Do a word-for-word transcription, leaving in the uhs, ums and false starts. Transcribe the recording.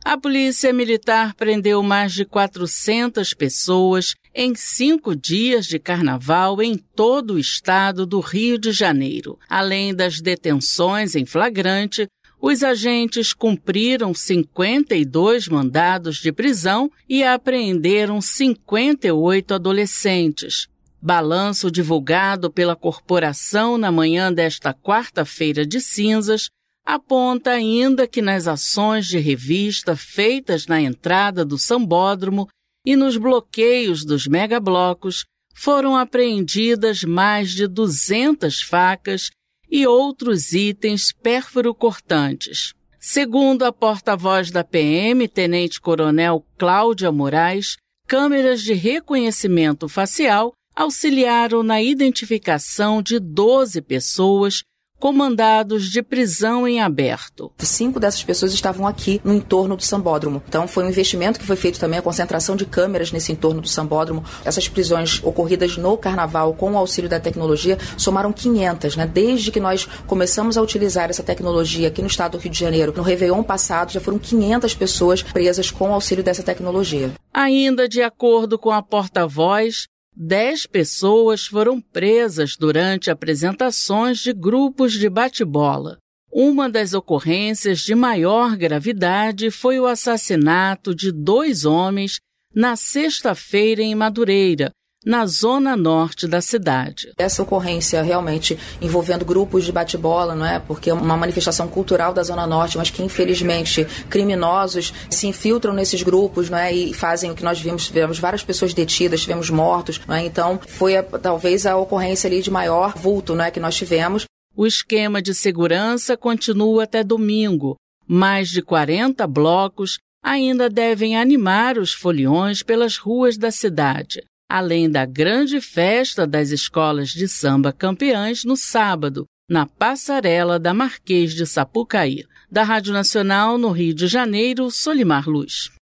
A Polícia Militar prendeu mais de quatrocentas pessoas em cinco dias de carnaval em todo o estado do Rio de Janeiro. Além das detenções em flagrante, os agentes cumpriram cinquenta e dois mandados de prisão e apreenderam cinquenta e oito adolescentes. Balanço divulgado pela corporação na manhã desta quarta-feira de cinzas aponta ainda que nas ações de revista feitas na entrada do Sambódromo e nos bloqueios dos megablocos foram apreendidas mais de duzentas facas e outros itens pérfuro-cortantes. Segundo a porta-voz da P M, Tenente-Coronel Cláudia Moraes, câmeras de reconhecimento facial auxiliaram na identificação de doze pessoas com mandados de prisão em aberto. Cinco dessas pessoas estavam aqui no entorno do Sambódromo. Então foi um investimento que foi feito também, a concentração de câmeras nesse entorno do Sambódromo. Essas prisões ocorridas no Carnaval com o auxílio da tecnologia somaram quinhentas, né? Desde que nós começamos a utilizar essa tecnologia aqui no estado do Rio de Janeiro, no Réveillon passado, já foram quinhentas pessoas presas com o auxílio dessa tecnologia. Ainda de acordo com a porta-voz, Dez pessoas foram presas durante apresentações de grupos de bate-bola. Uma das ocorrências de maior gravidade foi o assassinato de dois homens na sexta-feira em Madureira, na zona norte da cidade. Essa ocorrência realmente envolvendo grupos de bate-bola, não é? Porque é uma manifestação cultural da zona norte, mas que infelizmente criminosos se infiltram nesses grupos, não é? E fazem o que nós vimos, tivemos várias pessoas detidas, tivemos mortos, não é? Então foi a, talvez a ocorrência ali de maior vulto, não é? Que nós tivemos. O esquema de segurança continua até domingo. Mais de quarenta blocos ainda devem animar os foliões pelas ruas da cidade, além da grande festa das escolas de samba campeãs no sábado, na passarela da Marquês de Sapucaí. Da Rádio Nacional, no Rio de Janeiro, Solimar Luz.